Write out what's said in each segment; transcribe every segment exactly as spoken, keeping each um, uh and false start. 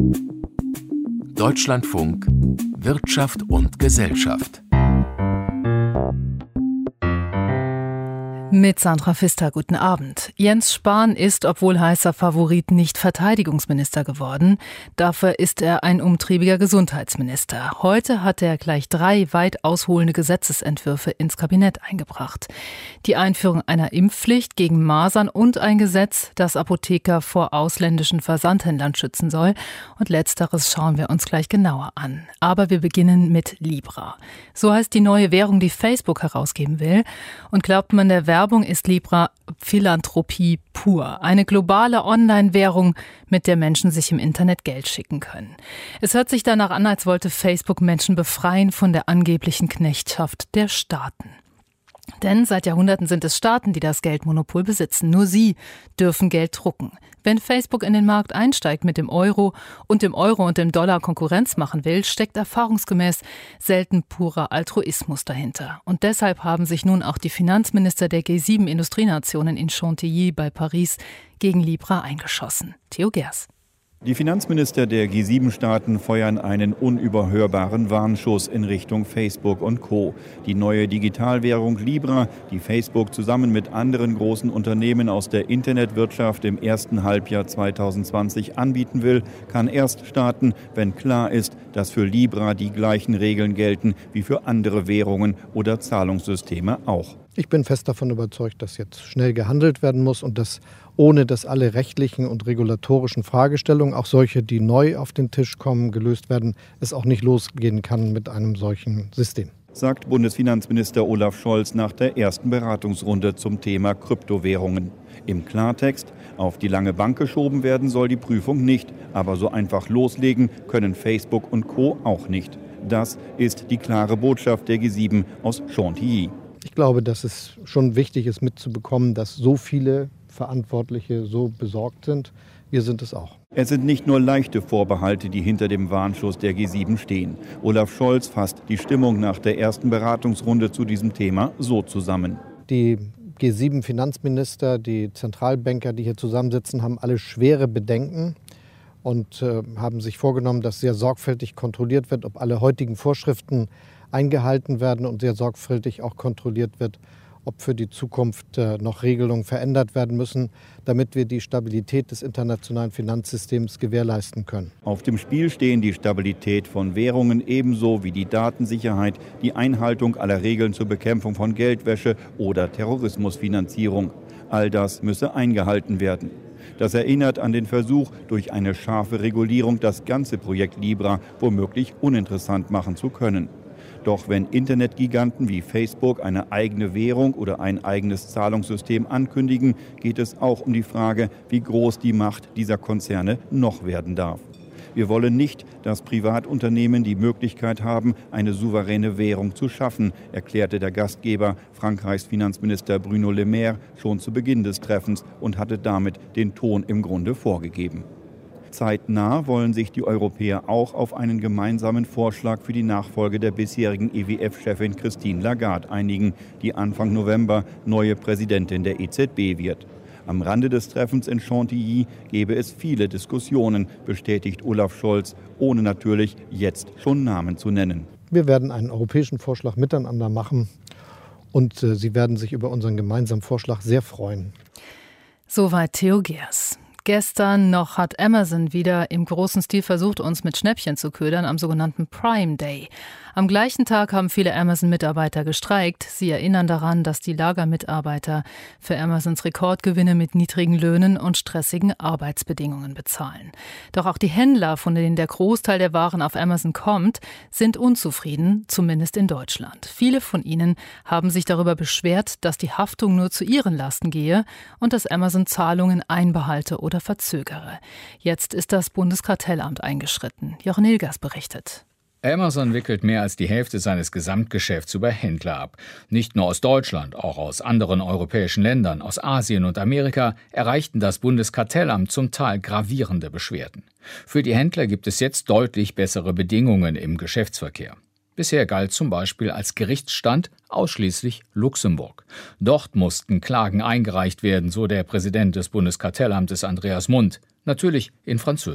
Deutschlandfunk Wirtschaft und Gesellschaft. Mit Sandra Pfister, guten Abend. Jens Spahn ist, obwohl heißer Favorit, nicht Verteidigungsminister geworden. Dafür ist er ein umtriebiger Gesundheitsminister. Heute hat er gleich drei weit ausholende Gesetzesentwürfe ins Kabinett eingebracht. Die Einführung einer Impfpflicht gegen Masern und ein Gesetz, das Apotheker vor ausländischen Versandhändlern schützen soll. Und letzteres schauen wir uns gleich genauer an. Aber wir beginnen mit Libra. So heißt die neue Währung, die Facebook herausgeben will. Und glaubt man der Werbung, ist Libra Philanthropie pur. Eine globale Online-Währung, mit der Menschen sich im Internet Geld schicken können. Es hört sich danach an, als wollte Facebook Menschen befreien von der angeblichen Knechtschaft der Staaten. Denn seit Jahrhunderten sind es Staaten, die das Geldmonopol besitzen. Nur sie dürfen Geld drucken. Wenn Facebook in den Markt einsteigt mit dem Euro und dem Euro und dem Dollar Konkurrenz machen will, steckt erfahrungsgemäß selten purer Altruismus dahinter. Und deshalb haben sich nun auch die Finanzminister der G sieben Industrienationen in Chantilly bei Paris gegen Libra eingeschossen. Theo Gers. Die Finanzminister der G sieben Staaten feuern einen unüberhörbaren Warnschuss in Richtung Facebook und Co. Die neue Digitalwährung Libra, die Facebook zusammen mit anderen großen Unternehmen aus der Internetwirtschaft im ersten Halbjahr zweitausendzwanzig anbieten will, kann erst starten, wenn klar ist, dass für Libra die gleichen Regeln gelten wie für andere Währungen oder Zahlungssysteme auch. Ich bin fest davon überzeugt, dass jetzt schnell gehandelt werden muss und dass ohne dass alle rechtlichen und regulatorischen Fragestellungen, auch solche, die neu auf den Tisch kommen, gelöst werden, es auch nicht losgehen kann mit einem solchen System. Sagt Bundesfinanzminister Olaf Scholz nach der ersten Beratungsrunde zum Thema Kryptowährungen. Im Klartext, auf die lange Bank geschoben werden soll die Prüfung nicht, aber so einfach loslegen können Facebook und Co. auch nicht. Das ist die klare Botschaft der G sieben aus Chantilly. Ich glaube, dass es schon wichtig ist mitzubekommen, dass so viele Verantwortliche so besorgt sind. Wir sind es auch. Es sind nicht nur leichte Vorbehalte, die hinter dem Warnschuss der G sieben stehen. Olaf Scholz fasst die Stimmung nach der ersten Beratungsrunde zu diesem Thema so zusammen. Die G sieben Finanzminister, die Zentralbanker, die hier zusammensitzen, haben alle schwere Bedenken und äh, haben sich vorgenommen, dass sehr sorgfältig kontrolliert wird, ob alle heutigen Vorschriften eingehalten werden und sehr sorgfältig auch kontrolliert wird, ob für die Zukunft noch Regelungen verändert werden müssen, damit wir die Stabilität des internationalen Finanzsystems gewährleisten können. Auf dem Spiel stehen die Stabilität von Währungen ebenso wie die Datensicherheit, die Einhaltung aller Regeln zur Bekämpfung von Geldwäsche oder Terrorismusfinanzierung. All das müsse eingehalten werden. Das erinnert an den Versuch, durch eine scharfe Regulierung das ganze Projekt Libra womöglich uninteressant machen zu können. Doch wenn Internetgiganten wie Facebook eine eigene Währung oder ein eigenes Zahlungssystem ankündigen, geht es auch um die Frage, wie groß die Macht dieser Konzerne noch werden darf. Wir wollen nicht, dass Privatunternehmen die Möglichkeit haben, eine souveräne Währung zu schaffen, erklärte der Gastgeber, Frankreichs Finanzminister Bruno Le Maire, schon zu Beginn des Treffens und hatte damit den Ton im Grunde vorgegeben. Zeitnah wollen sich die Europäer auch auf einen gemeinsamen Vorschlag für die Nachfolge der bisherigen E W F-Chefin Christine Lagarde einigen, die Anfang November neue Präsidentin der E Z B wird. Am Rande des Treffens in Chantilly gebe es viele Diskussionen, bestätigt Olaf Scholz, ohne natürlich jetzt schon Namen zu nennen. Wir werden einen europäischen Vorschlag miteinander machen und äh, Sie werden sich über unseren gemeinsamen Vorschlag sehr freuen. Soweit Theo Gers. Gestern noch hat Amazon wieder im großen Stil versucht, uns mit Schnäppchen zu ködern am sogenannten Prime Day. Am gleichen Tag haben viele Amazon-Mitarbeiter gestreikt. Sie erinnern daran, dass die Lagermitarbeiter für Amazons Rekordgewinne mit niedrigen Löhnen und stressigen Arbeitsbedingungen bezahlen. Doch auch die Händler, von denen der Großteil der Waren auf Amazon kommt, sind unzufrieden, zumindest in Deutschland. Viele von ihnen haben sich darüber beschwert, dass die Haftung nur zu ihren Lasten gehe und dass Amazon Zahlungen einbehalte oder verzögere. Jetzt ist das Bundeskartellamt eingeschritten. Jochen Hilgers berichtet. Amazon wickelt mehr als die Hälfte seines Gesamtgeschäfts über Händler ab. Nicht nur aus Deutschland, auch aus anderen europäischen Ländern, aus Asien und Amerika erreichten das Bundeskartellamt zum Teil gravierende Beschwerden. Für die Händler gibt es jetzt deutlich bessere Bedingungen im Geschäftsverkehr. Bisher galt zum Beispiel als Gerichtsstand ausschließlich Luxemburg. Dort mussten Klagen eingereicht werden, so der Präsident des Bundeskartellamtes Andreas Mund, natürlich in Französisch.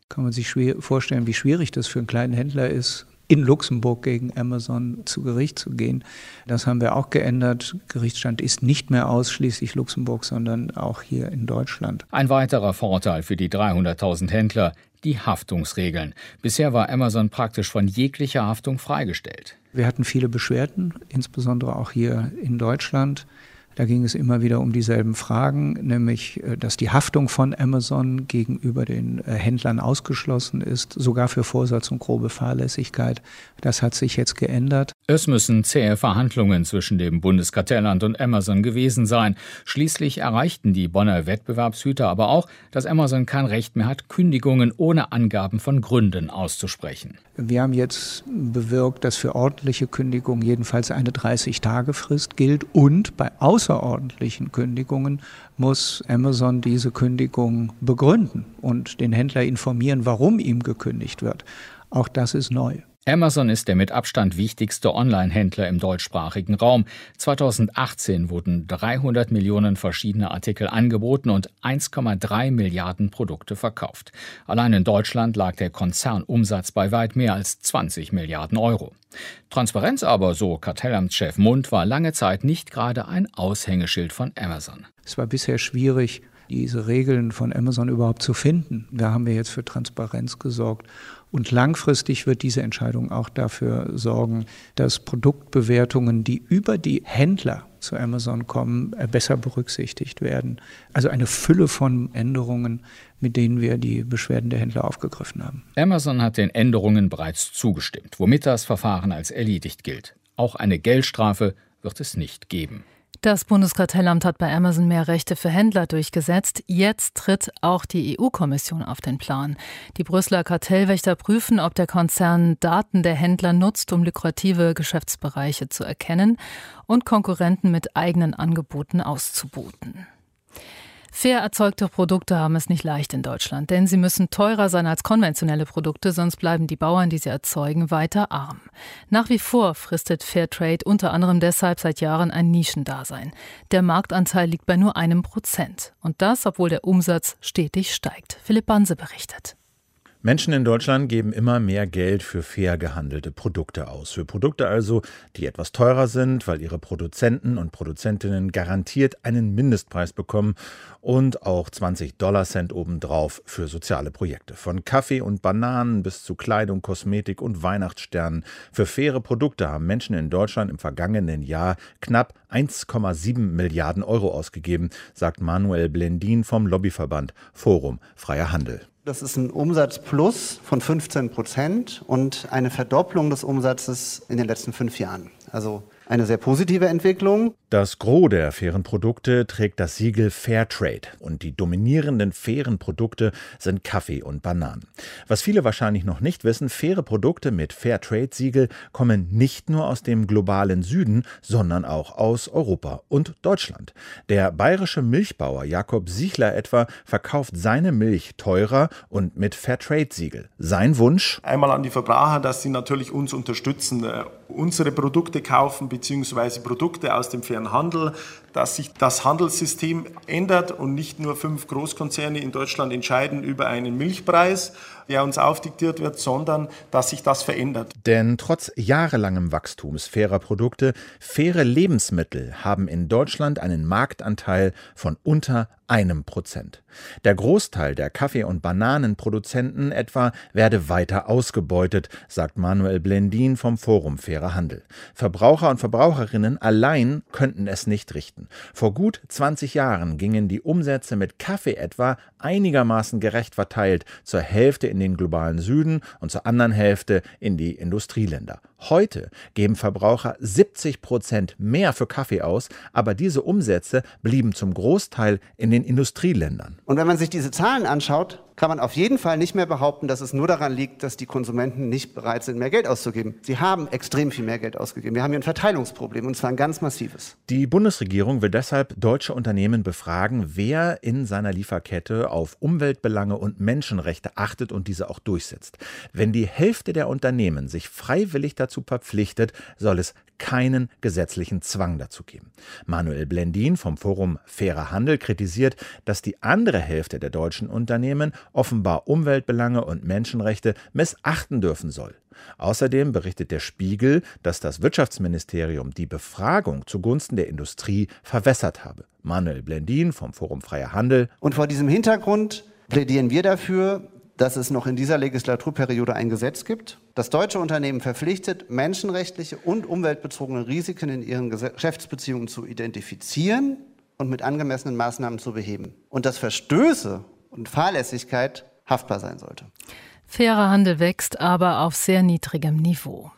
Kann man sich schwer vorstellen, wie schwierig das für einen kleinen Händler ist, in Luxemburg gegen Amazon zu Gericht zu gehen. Das haben wir auch geändert. Gerichtsstand ist nicht mehr ausschließlich Luxemburg, sondern auch hier in Deutschland. Ein weiterer Vorteil für die dreihunderttausend Händler: die Haftungsregeln. Bisher war Amazon praktisch von jeglicher Haftung freigestellt. Wir hatten viele Beschwerden, insbesondere auch hier in Deutschland. Da ging es immer wieder um dieselben Fragen, nämlich, dass die Haftung von Amazon gegenüber den Händlern ausgeschlossen ist, sogar für Vorsatz und grobe Fahrlässigkeit. Das hat sich jetzt geändert. Es müssen zähe Verhandlungen zwischen dem Bundeskartellamt und Amazon gewesen sein. Schließlich erreichten die Bonner Wettbewerbshüter aber auch, dass Amazon kein Recht mehr hat, Kündigungen ohne Angaben von Gründen auszusprechen. Wir haben jetzt bewirkt, dass für ordentliche Kündigungen jedenfalls eine dreißig-Tage-Frist gilt und bei außerordentlichen Kündigungen muss Amazon diese Kündigung begründen und den Händler informieren, warum ihm gekündigt wird. Auch das ist neu. Amazon ist der mit Abstand wichtigste Online-Händler im deutschsprachigen Raum. zweitausendachtzehn wurden dreihundert Millionen verschiedene Artikel angeboten und eins Komma drei Milliarden Produkte verkauft. Allein in Deutschland lag der Konzernumsatz bei weit mehr als zwanzig Milliarden Euro. Transparenz aber, so Kartellamtschef Mund, war lange Zeit nicht gerade ein Aushängeschild von Amazon. Es war bisher schwierig, diese Regeln von Amazon überhaupt zu finden. Da haben wir jetzt für Transparenz gesorgt. Und langfristig wird diese Entscheidung auch dafür sorgen, dass Produktbewertungen, die über die Händler zu Amazon kommen, besser berücksichtigt werden. Also eine Fülle von Änderungen, mit denen wir die Beschwerden der Händler aufgegriffen haben. Amazon hat den Änderungen bereits zugestimmt, womit das Verfahren als erledigt gilt. Auch eine Geldstrafe wird es nicht geben. Das Bundeskartellamt hat bei Amazon mehr Rechte für Händler durchgesetzt. Jetzt tritt auch die E U-Kommission auf den Plan. Die Brüsseler Kartellwächter prüfen, ob der Konzern Daten der Händler nutzt, um lukrative Geschäftsbereiche zu erkennen und Konkurrenten mit eigenen Angeboten auszuboten. Fair erzeugte Produkte haben es nicht leicht in Deutschland, denn sie müssen teurer sein als konventionelle Produkte, sonst bleiben die Bauern, die sie erzeugen, weiter arm. Nach wie vor fristet Fairtrade unter anderem deshalb seit Jahren ein Nischendasein. Der Marktanteil liegt bei nur einem Prozent. Und das, obwohl der Umsatz stetig steigt. Philipp Banse berichtet. Menschen in Deutschland geben immer mehr Geld für fair gehandelte Produkte aus. Für Produkte also, die etwas teurer sind, weil ihre Produzenten und Produzentinnen garantiert einen Mindestpreis bekommen und auch zwanzig Dollar Cent obendrauf für soziale Projekte. Von Kaffee und Bananen bis zu Kleidung, Kosmetik und Weihnachtssternen. Für faire Produkte haben Menschen in Deutschland im vergangenen Jahr knapp eins Komma sieben Milliarden Euro ausgegeben, sagt Manuel Blendin vom Lobbyverband Forum Freier Handel. Das ist ein Umsatzplus von fünfzehn Prozent und eine Verdopplung des Umsatzes in den letzten fünf Jahren. Also eine sehr positive Entwicklung. Das Gros der fairen Produkte trägt das Siegel Fairtrade und die dominierenden fairen Produkte sind Kaffee und Bananen. Was viele wahrscheinlich noch nicht wissen, faire Produkte mit Fairtrade-Siegel kommen nicht nur aus dem globalen Süden, sondern auch aus Europa und Deutschland. Der bayerische Milchbauer Jakob Sichler etwa verkauft seine Milch teurer und mit Fairtrade-Siegel. Sein Wunsch? Einmal an die Verbraucher, dass sie natürlich uns unterstützen, äh, unsere Produkte kaufen bzw. Produkte aus dem fairen Handel, dass sich das Handelssystem ändert und nicht nur fünf Großkonzerne in Deutschland entscheiden über einen Milchpreis, der uns aufdiktiert wird, sondern dass sich das verändert. Denn trotz jahrelangem Wachstums fairer Produkte, faire Lebensmittel haben in Deutschland einen Marktanteil von unter einem Prozent. Der Großteil der Kaffee- und Bananenproduzenten etwa werde weiter ausgebeutet, sagt Manuel Blendin vom Forum Fairer Handel. Verbraucher und Verbraucherinnen allein könnten es nicht richten. Vor gut zwanzig Jahren gingen die Umsätze mit Kaffee etwa einigermaßen gerecht verteilt zur Hälfte in den globalen Süden und zur anderen Hälfte in die Industrieländer. Heute geben Verbraucher siebzig Prozent mehr für Kaffee aus, aber diese Umsätze blieben zum Großteil in den Industrieländern. Und wenn man sich diese Zahlen anschaut, kann man auf jeden Fall nicht mehr behaupten, dass es nur daran liegt, dass die Konsumenten nicht bereit sind, mehr Geld auszugeben. Sie haben extrem viel mehr Geld ausgegeben. Wir haben hier ein Verteilungsproblem, und zwar ein ganz massives. Die Bundesregierung will deshalb deutsche Unternehmen befragen, wer in seiner Lieferkette auf Umweltbelange und Menschenrechte achtet und diese auch durchsetzt. Wenn die Hälfte der Unternehmen sich freiwillig dazu verpflichtet, soll es keinen gesetzlichen Zwang dazu geben. Manuel Blendin vom Forum Fairer Handel kritisiert, dass die andere Hälfte der deutschen Unternehmen offenbar Umweltbelange und Menschenrechte missachten dürfen soll. Außerdem berichtet der Spiegel, dass das Wirtschaftsministerium die Befragung zugunsten der Industrie verwässert habe. Manuel Blendin vom Forum Freier Handel. Und vor diesem Hintergrund plädieren wir dafür, dass es noch in dieser Legislaturperiode ein Gesetz gibt, das deutsche Unternehmen verpflichtet, menschenrechtliche und umweltbezogene Risiken in ihren Geschäftsbeziehungen zu identifizieren und mit angemessenen Maßnahmen zu beheben. Und dass Verstöße und Fahrlässigkeit haftbar sein sollte. Fairer Handel wächst, aber auf sehr niedrigem Niveau.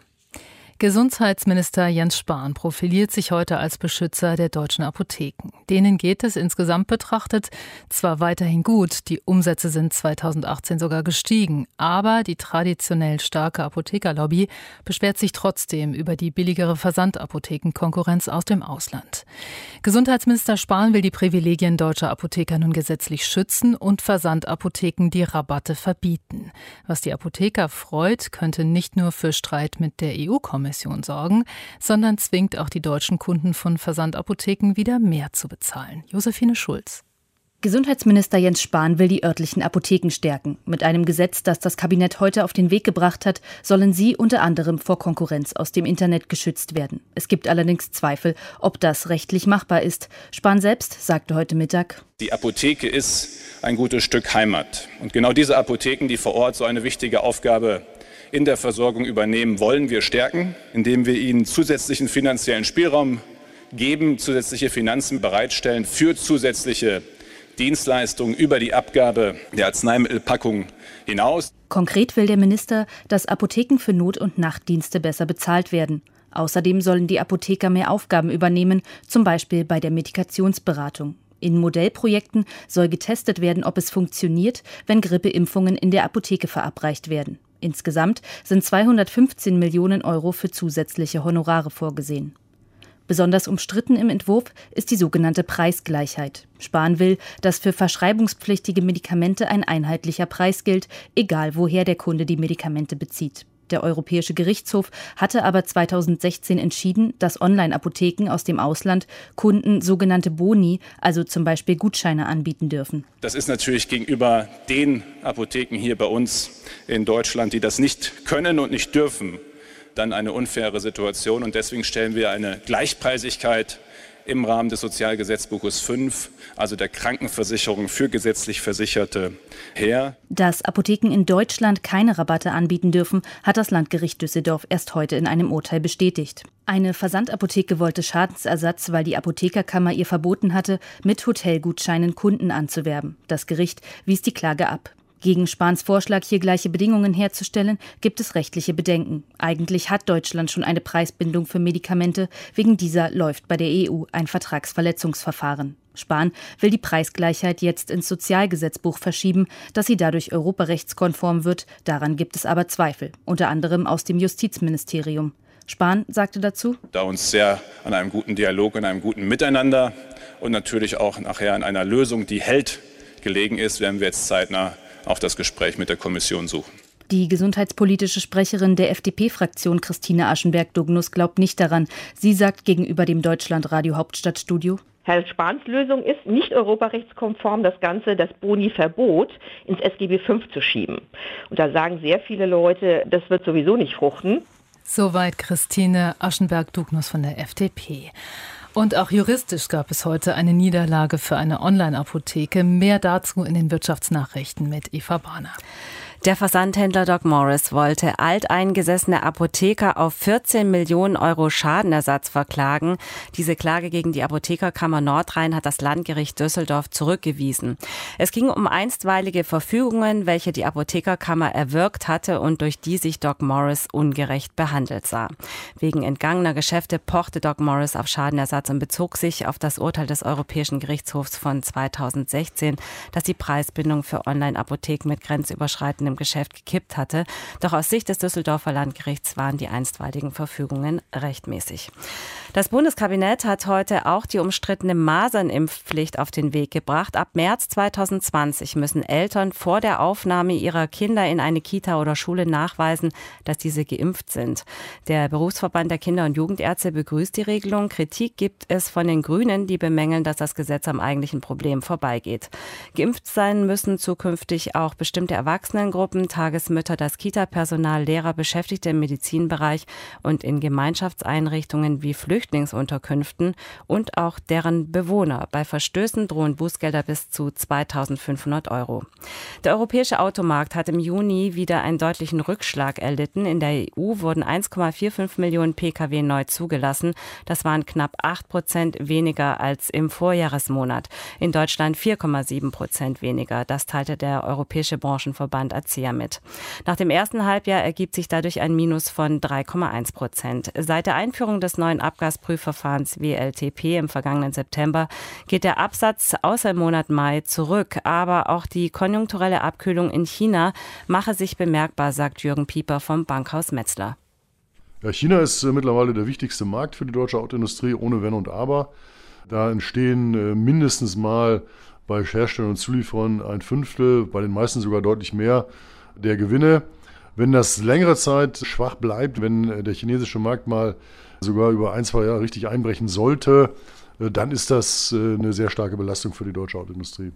Gesundheitsminister Jens Spahn profiliert sich heute als Beschützer der deutschen Apotheken. Denen geht es insgesamt betrachtet zwar weiterhin gut, die Umsätze sind zweitausendachtzehn sogar gestiegen, aber die traditionell starke Apothekerlobby beschwert sich trotzdem über die billigere Versandapothekenkonkurrenz aus dem Ausland. Gesundheitsminister Spahn will die Privilegien deutscher Apotheker nun gesetzlich schützen und Versandapotheken die Rabatte verbieten. Was die Apotheker freut, könnte nicht nur für Streit mit der E U-Kommission sorgen, sondern zwingt auch die deutschen Kunden von Versandapotheken wieder mehr zu bezahlen. Josephine Schulz. Gesundheitsminister Jens Spahn will die örtlichen Apotheken stärken. Mit einem Gesetz, das das Kabinett heute auf den Weg gebracht hat, sollen sie unter anderem vor Konkurrenz aus dem Internet geschützt werden. Es gibt allerdings Zweifel, ob das rechtlich machbar ist. Spahn selbst sagte heute Mittag: Die Apotheke ist ein gutes Stück Heimat. Und genau diese Apotheken, die vor Ort so eine wichtige Aufgabe in der Versorgung übernehmen, wollen wir stärken, indem wir ihnen zusätzlichen finanziellen Spielraum geben, zusätzliche Finanzen bereitstellen für zusätzliche Dienstleistungen über die Abgabe der Arzneimittelpackung hinaus. Konkret will der Minister, dass Apotheken für Not- und Nachtdienste besser bezahlt werden. Außerdem sollen die Apotheker mehr Aufgaben übernehmen, zum Beispiel bei der Medikationsberatung. In Modellprojekten soll getestet werden, ob es funktioniert, wenn Grippeimpfungen in der Apotheke verabreicht werden. Insgesamt sind zweihundertfünfzehn Millionen Euro für zusätzliche Honorare vorgesehen. Besonders umstritten im Entwurf ist die sogenannte Preisgleichheit. Spahn will, dass für verschreibungspflichtige Medikamente ein einheitlicher Preis gilt, egal woher der Kunde die Medikamente bezieht. Der Europäische Gerichtshof hatte aber zweitausendsechzehn entschieden, dass Online-Apotheken aus dem Ausland Kunden sogenannte Boni, also zum Beispiel Gutscheine, anbieten dürfen. Das ist natürlich gegenüber den Apotheken hier bei uns in Deutschland, die das nicht können und nicht dürfen, dann eine unfaire Situation. Und deswegen stellen wir eine Gleichpreisigkeit im Rahmen des Sozialgesetzbuches fünf, also der Krankenversicherung für gesetzlich Versicherte, her. Dass Apotheken in Deutschland keine Rabatte anbieten dürfen, hat das Landgericht Düsseldorf erst heute in einem Urteil bestätigt. Eine Versandapotheke wollte Schadensersatz, weil die Apothekerkammer ihr verboten hatte, mit Hotelgutscheinen Kunden anzuwerben. Das Gericht wies die Klage ab. Gegen Spahns Vorschlag, hier gleiche Bedingungen herzustellen, gibt es rechtliche Bedenken. Eigentlich hat Deutschland schon eine Preisbindung für Medikamente. Wegen dieser läuft bei der E U ein Vertragsverletzungsverfahren. Spahn will die Preisgleichheit jetzt ins Sozialgesetzbuch verschieben, dass sie dadurch europarechtskonform wird. Daran gibt es aber Zweifel, unter anderem aus dem Justizministerium. Spahn sagte dazu: Da uns sehr an einem guten Dialog, an einem guten Miteinander und natürlich auch nachher an einer Lösung, die hält, gelegen ist, werden wir jetzt zeitnah auch das Gespräch mit der Kommission suchen. Die gesundheitspolitische Sprecherin der F D P-Fraktion Christine Aschenberg-Dugnus glaubt nicht daran. Sie sagt gegenüber dem Deutschlandradio Hauptstadtstudio: Herr Spahns Lösung ist, nicht europarechtskonform das Ganze, das Boni-Verbot, ins S G B fünf zu schieben. Und da sagen sehr viele Leute, das wird sowieso nicht fruchten. Soweit Christine Aschenberg-Dugnus von der F D P. Und auch juristisch gab es heute eine Niederlage für eine Online-Apotheke. Mehr dazu in den Wirtschaftsnachrichten mit Eva Bahner. Der Versandhändler Doc Morris wollte alteingesessene Apotheker auf vierzehn Millionen Euro Schadenersatz verklagen. Diese Klage gegen die Apothekerkammer Nordrhein hat das Landgericht Düsseldorf zurückgewiesen. Es ging um einstweilige Verfügungen, welche die Apothekerkammer erwirkt hatte und durch die sich Doc Morris ungerecht behandelt sah. Wegen entgangener Geschäfte pochte Doc Morris auf Schadenersatz und bezog sich auf das Urteil des Europäischen Gerichtshofs von zweitausendsechzehn, das die Preisbindung für Online-Apotheken mit grenzüberschreitendem Geschäft gekippt hatte. Doch aus Sicht des Düsseldorfer Landgerichts waren die einstweiligen Verfügungen rechtmäßig. Das Bundeskabinett hat heute auch die umstrittene Masernimpfpflicht auf den Weg gebracht. Ab März zweitausendzwanzig müssen Eltern vor der Aufnahme ihrer Kinder in eine Kita oder Schule nachweisen, dass diese geimpft sind. Der Berufsverband der Kinder- und Jugendärzte begrüßt die Regelung. Kritik gibt es von den Grünen, die bemängeln, dass das Gesetz am eigentlichen Problem vorbeigeht. Geimpft sein müssen zukünftig auch bestimmte Erwachsenengruppen, Tagesmütter, das Kita-Personal, Lehrer, Beschäftigte im Medizinbereich und in Gemeinschaftseinrichtungen wie Flüchtlingsunterkünften und auch deren Bewohner. Bei Verstößen drohen Bußgelder bis zu zweitausendfünfhundert Euro. Der europäische Automarkt hat im Juni wieder einen deutlichen Rückschlag erlitten. In der E U wurden eins Komma fünfundvierzig Millionen Pkw neu zugelassen. Das waren knapp acht Prozent weniger als im Vorjahresmonat. In Deutschland vier Komma sieben Prozent weniger. Das teilte der Europäische Branchenverband A C E A mit. Nach dem ersten Halbjahr ergibt sich dadurch ein Minus von drei Komma eins Prozent. Seit der Einführung des neuen Abgasprüfverfahrens W L T P im vergangenen September geht der Absatz außer im Monat Mai zurück. Aber auch die konjunkturelle Abkühlung in China mache sich bemerkbar, sagt Jürgen Pieper vom Bankhaus Metzler. Ja, China ist äh, mittlerweile der wichtigste Markt für die deutsche Autoindustrie, ohne Wenn und Aber. Da entstehen äh, mindestens mal bei Herstellern und Zulieferern ein Fünftel, bei den meisten sogar deutlich mehr der Gewinne. Wenn das längere Zeit schwach bleibt, wenn äh, der chinesische Markt mal sogar über ein, zwei Jahre richtig einbrechen sollte, äh, dann ist das äh, eine sehr starke Belastung für die deutsche Autoindustrie.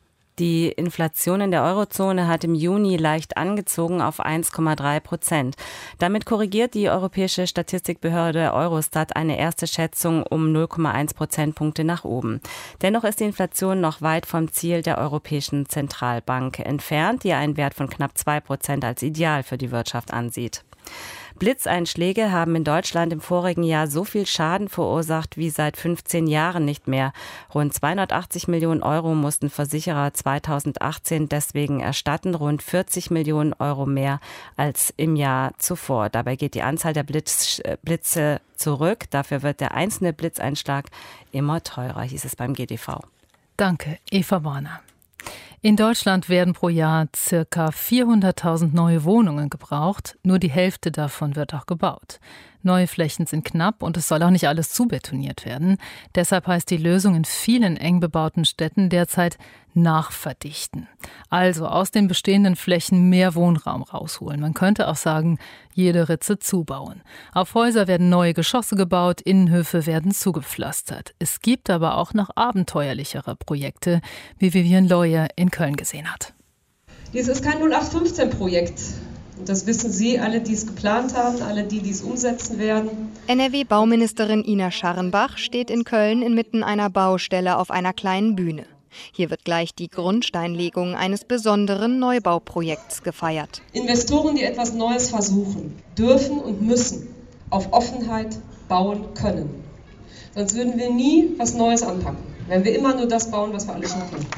Die Inflation in der Eurozone hat im Juni leicht angezogen auf eins Komma drei Prozent. Damit korrigiert die europäische Statistikbehörde Eurostat eine erste Schätzung um null Komma eins Prozentpunkte nach oben. Dennoch ist die Inflation noch weit vom Ziel der Europäischen Zentralbank entfernt, die einen Wert von knapp zwei Prozent als ideal für die Wirtschaft ansieht. Blitzeinschläge haben in Deutschland im vorigen Jahr so viel Schaden verursacht wie seit fünfzehn Jahren nicht mehr. Rund zweihundertachtzig Millionen Euro mussten Versicherer zweitausendachtzehn deswegen erstatten, rund vierzig Millionen Euro mehr als im Jahr zuvor. Dabei geht die Anzahl der Blitz, Blitze zurück. Dafür wird der einzelne Blitzeinschlag immer teurer, hieß es beim G D V. Danke, Eva Warner. In Deutschland werden pro Jahr circa vierhunderttausend neue Wohnungen gebraucht. Nur die Hälfte davon wird auch gebaut. Neue Flächen sind knapp und es soll auch nicht alles zubetoniert werden. Deshalb heißt die Lösung in vielen eng bebauten Städten derzeit nachverdichten. Also aus den bestehenden Flächen mehr Wohnraum rausholen. Man könnte auch sagen, jede Ritze zubauen. Auf Häuser werden neue Geschosse gebaut, Innenhöfe werden zugepflastert. Es gibt aber auch noch abenteuerlichere Projekte, wie Vivian Leue in Köln gesehen hat. Dies ist kein null acht fünfzehn Projekt. Und das wissen Sie, alle, die es geplant haben, alle, die dies umsetzen werden. N R W-Bauministerin Ina Scharrenbach steht in Köln inmitten einer Baustelle auf einer kleinen Bühne. Hier wird gleich die Grundsteinlegung eines besonderen Neubauprojekts gefeiert. Investoren, die etwas Neues versuchen, dürfen und müssen auf Offenheit bauen können. Sonst würden wir nie was Neues anpacken, wenn wir immer nur das bauen, was wir alle schon kennen.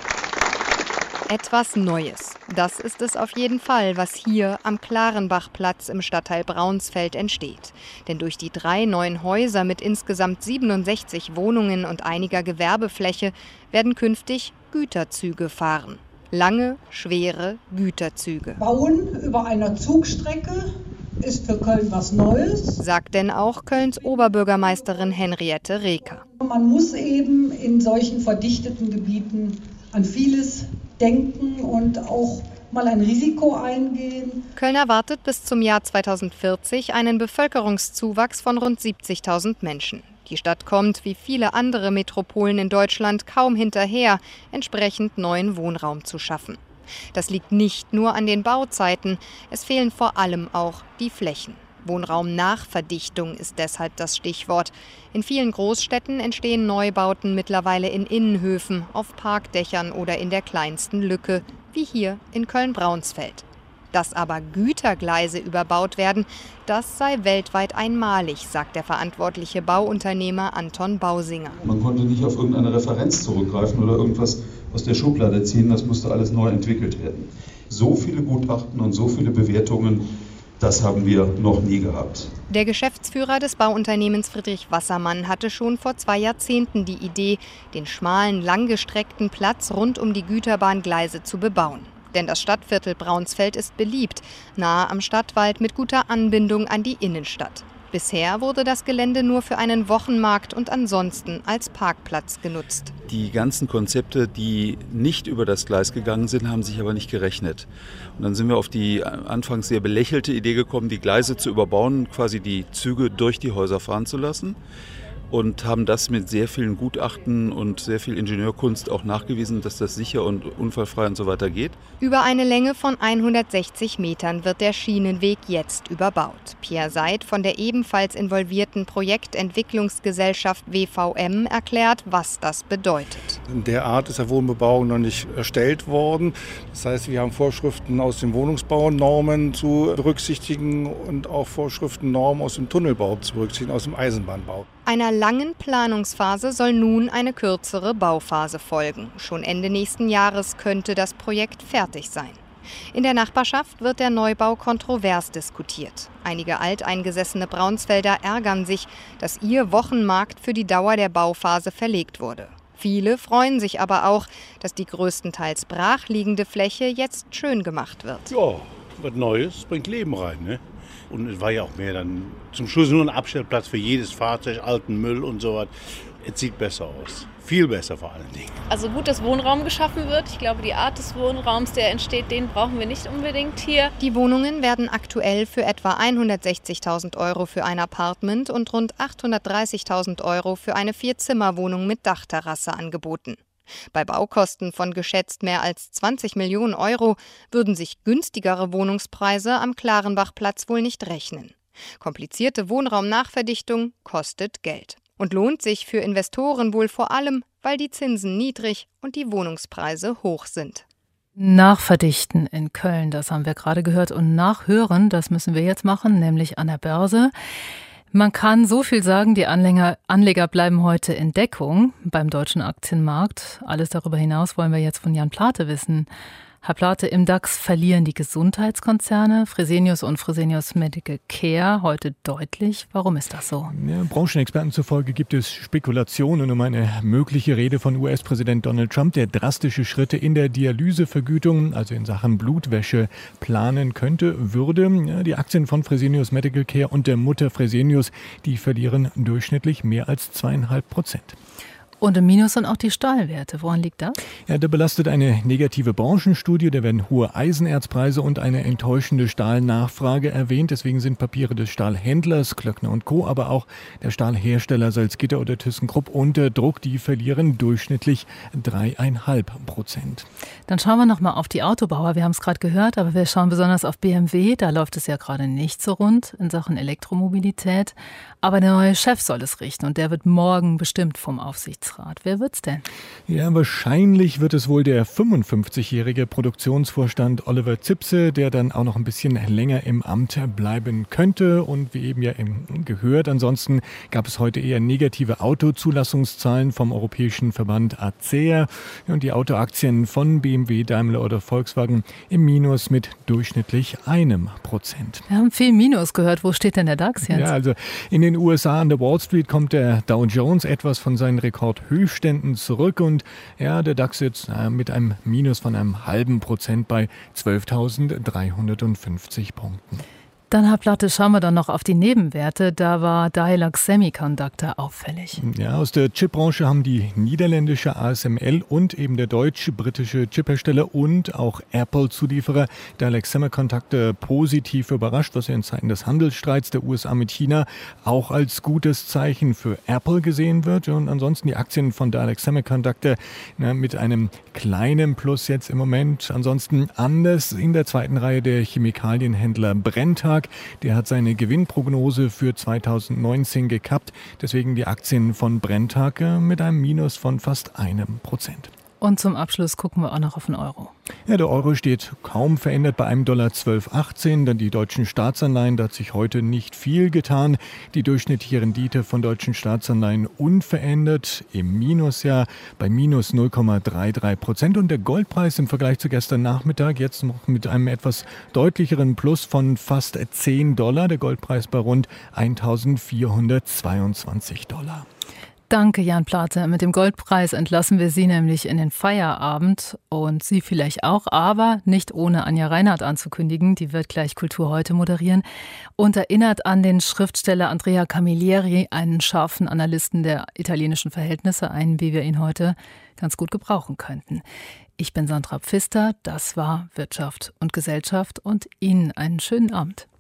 Etwas Neues. Das ist es auf jeden Fall, was hier am Klarenbachplatz im Stadtteil Braunsfeld entsteht. Denn durch die drei neuen Häuser mit insgesamt siebenundsechzig Wohnungen und einiger Gewerbefläche werden künftig Güterzüge fahren. Lange, schwere Güterzüge. Bauen über einer Zugstrecke ist für Köln was Neues, sagt denn auch Kölns Oberbürgermeisterin Henriette Reker. Man muss eben in solchen verdichteten Gebieten an vieles denken und auch mal ein Risiko eingehen. Köln erwartet bis zum Jahr zweitausendvierzig einen Bevölkerungszuwachs von rund siebzigtausend Menschen. Die Stadt kommt, wie viele andere Metropolen in Deutschland, kaum hinterher, entsprechend neuen Wohnraum zu schaffen. Das liegt nicht nur an den Bauzeiten, es fehlen vor allem auch die Flächen. Wohnraumnachverdichtung ist deshalb das Stichwort. In vielen Großstädten entstehen Neubauten mittlerweile in Innenhöfen, auf Parkdächern oder in der kleinsten Lücke, wie hier in Köln-Braunsfeld. Dass aber Gütergleise überbaut werden, das sei weltweit einmalig, sagt der verantwortliche Bauunternehmer Anton Bausinger. Man konnte nicht auf irgendeine Referenz zurückgreifen oder irgendwas aus der Schublade ziehen, das musste alles neu entwickelt werden. So viele Gutachten und so viele Bewertungen, das haben wir noch nie gehabt. Der Geschäftsführer des Bauunternehmens Friedrich Wassermann hatte schon vor zwei Jahrzehnten die Idee, den schmalen, langgestreckten Platz rund um die Güterbahngleise zu bebauen. Denn das Stadtviertel Braunsfeld ist beliebt, nahe am Stadtwald mit guter Anbindung an die Innenstadt. Bisher wurde das Gelände nur für einen Wochenmarkt und ansonsten als Parkplatz genutzt. Die ganzen Konzepte, die nicht über das Gleis gegangen sind, haben sich aber nicht gerechnet. Und dann sind wir auf die anfangs sehr belächelte Idee gekommen, die Gleise zu überbauen, quasi die Züge durch die Häuser fahren zu lassen. Und haben das mit sehr vielen Gutachten und sehr viel Ingenieurkunst auch nachgewiesen, dass das sicher und unfallfrei und so weiter geht. Über eine Länge von hundertsechzig Metern wird der Schienenweg jetzt überbaut. Pierre Seid von der ebenfalls involvierten Projektentwicklungsgesellschaft W V M erklärt, was das bedeutet. In der Art ist der Wohnbebauung noch nicht erstellt worden. Das heißt, wir haben Vorschriften aus den Wohnungsbaunormen zu berücksichtigen und auch Vorschriften, Normen aus dem Tunnelbau zu berücksichtigen, aus dem Eisenbahnbau. Einer langen Planungsphase soll nun eine kürzere Bauphase folgen. Schon Ende nächsten Jahres könnte das Projekt fertig sein. In der Nachbarschaft wird der Neubau kontrovers diskutiert. Einige alteingesessene Braunsfelder ärgern sich, dass ihr Wochenmarkt für die Dauer der Bauphase verlegt wurde. Viele freuen sich aber auch, dass die größtenteils brachliegende Fläche jetzt schön gemacht wird. Ja, was Neues, bringt Leben rein, ne? Und es war ja auch mehr dann zum Schluss nur ein Abstellplatz für jedes Fahrzeug, alten Müll und so was. Es sieht besser aus. Viel besser vor allen Dingen. Also gut, dass Wohnraum geschaffen wird. Ich glaube, die Art des Wohnraums, der entsteht, den brauchen wir nicht unbedingt hier. Die Wohnungen werden aktuell für etwa hundertsechzigtausend Euro für ein Apartment und rund achthundertdreißigtausend Euro für eine Vierzimmerwohnung mit Dachterrasse angeboten. Bei Baukosten von geschätzt mehr als zwanzig Millionen Euro würden sich günstigere Wohnungspreise am Klarenbachplatz wohl nicht rechnen. Komplizierte Wohnraumnachverdichtung kostet Geld und lohnt sich für Investoren wohl vor allem, weil die Zinsen niedrig und die Wohnungspreise hoch sind. Nachverdichten in Köln, das haben wir gerade gehört, und nachhören, das müssen wir jetzt machen, nämlich an der Börse. Man kann so viel sagen, die Anleger, Anleger bleiben heute in Deckung beim deutschen Aktienmarkt. Alles darüber hinaus wollen wir jetzt von Jan Plate wissen. Herr Plate, im DAX verlieren die Gesundheitskonzerne Fresenius und Fresenius Medical Care heute deutlich. Warum ist das so? Ja, Branchenexperten zufolge gibt es Spekulationen um eine mögliche Rede von U S-Präsident Donald Trump, der drastische Schritte in der Dialysevergütung, also in Sachen Blutwäsche, planen könnte, würde. Ja, die Aktien von Fresenius Medical Care und der Mutter Fresenius, die verlieren durchschnittlich mehr als zweieinhalb Prozent. Und im Minus sind auch die Stahlwerte. Woran liegt das? Ja, da belastet eine negative Branchenstudie. Da werden hohe Eisenerzpreise und eine enttäuschende Stahlnachfrage erwähnt. Deswegen sind Papiere des Stahlhändlers Klöckner und Co., aber auch der Stahlhersteller Salzgitter oder ThyssenKrupp unter Druck. Die verlieren durchschnittlich dreieinhalb Prozent. Dann schauen wir noch mal auf die Autobauer. Wir haben es gerade gehört, aber wir schauen besonders auf B M W. Da läuft es ja gerade nicht so rund in Sachen Elektromobilität. Aber der neue Chef soll es richten und der wird morgen bestimmt vom Aufsichtsrat. Wer wird's denn? Ja, wahrscheinlich wird es wohl der fünfundfünfzigjährige Produktionsvorstand Oliver Zipse, der dann auch noch ein bisschen länger im Amt bleiben könnte. Und wie eben ja gehört, ansonsten gab es heute eher negative Autozulassungszahlen vom Europäischen Verband A C E A. Und die Autoaktien von B M W, Daimler oder Volkswagen im Minus mit durchschnittlich einem Prozent. Wir haben viel Minus gehört. Wo steht denn der DAX jetzt? Ja, also in den U S A an der Wall Street kommt der Dow Jones etwas von seinen Rekordhöchständen zurück und ja, der DAX jetzt äh, mit einem Minus von einem halben Prozent bei zwölftausenddreihundertfünfzig Punkten. Dann, Herr Plate, schauen wir dann noch auf die Nebenwerte. Da war Dialog Semiconductor auffällig. Ja, aus der Chipbranche haben die niederländische A S M L und eben der deutsch-britische Chiphersteller und auch Apple-Zulieferer Dialog Semiconductor positiv überrascht, was ja in Zeiten des Handelsstreits der U S A mit China auch als gutes Zeichen für Apple gesehen wird. Und ansonsten die Aktien von Dialog Semiconductor na, mit einem kleinen Plus jetzt im Moment. Ansonsten anders in der zweiten Reihe der Chemikalienhändler Brenntag. Der hat seine Gewinnprognose für zweitausendneunzehn gekappt. Deswegen die Aktien von Brenntag mit einem Minus von fast einem Prozent. Und zum Abschluss gucken wir auch noch auf den Euro. Ja, der Euro steht kaum verändert bei einem Dollar zwölf achtzehn. Dann die deutschen Staatsanleihen, da hat sich heute nicht viel getan. Die durchschnittliche Rendite von deutschen Staatsanleihen unverändert im Minusjahr bei minus null Komma dreiunddreißig Prozent. Und der Goldpreis im Vergleich zu gestern Nachmittag jetzt noch mit einem etwas deutlicheren Plus von fast zehn Dollar. Der Goldpreis bei rund eintausendvierhundertzweiundzwanzig Dollar. Danke, Jan Plate. Mit dem Goldpreis entlassen wir Sie nämlich in den Feierabend und Sie vielleicht auch, aber nicht ohne Anja Reinhardt anzukündigen. Die wird gleich Kultur heute moderieren und erinnert an den Schriftsteller Andrea Camilleri, einen scharfen Analysten der italienischen Verhältnisse, einen, wie wir ihn heute ganz gut gebrauchen könnten. Ich bin Sandra Pfister, das war Wirtschaft und Gesellschaft und Ihnen einen schönen Abend.